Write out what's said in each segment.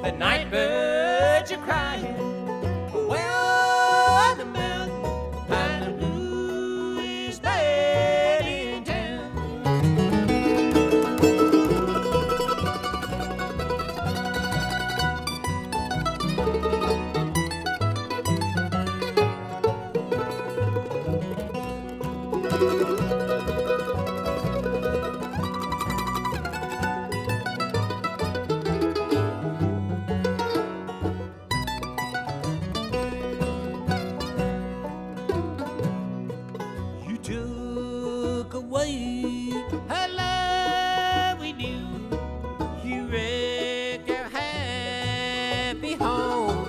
The night birds are crying well on the mountain, and the blue is bad in town. You took away her love we knew. You wrecked our happy home.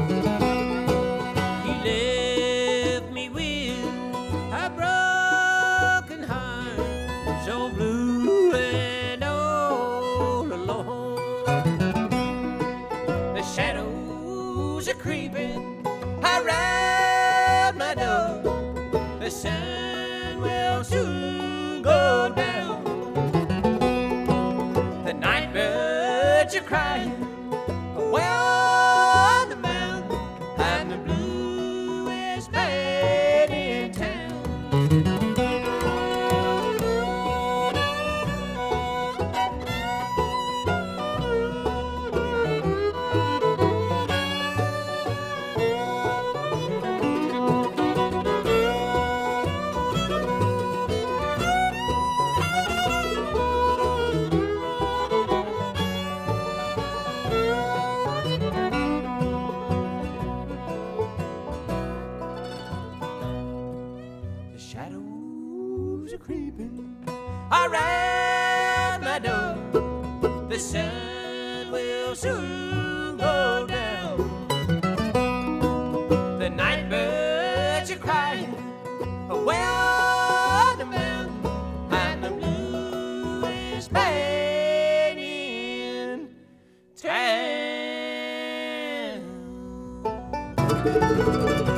You left me with a broken heart, so blue and all alone. The shadows are creeping around my door. The sun will soon go down. The night birds are crying well on the mountain, and the blue is bad in town. The shadows are creeping around my door. The sun will soon go down. The night birds are crying well on the mountain, and the blue is bad in town.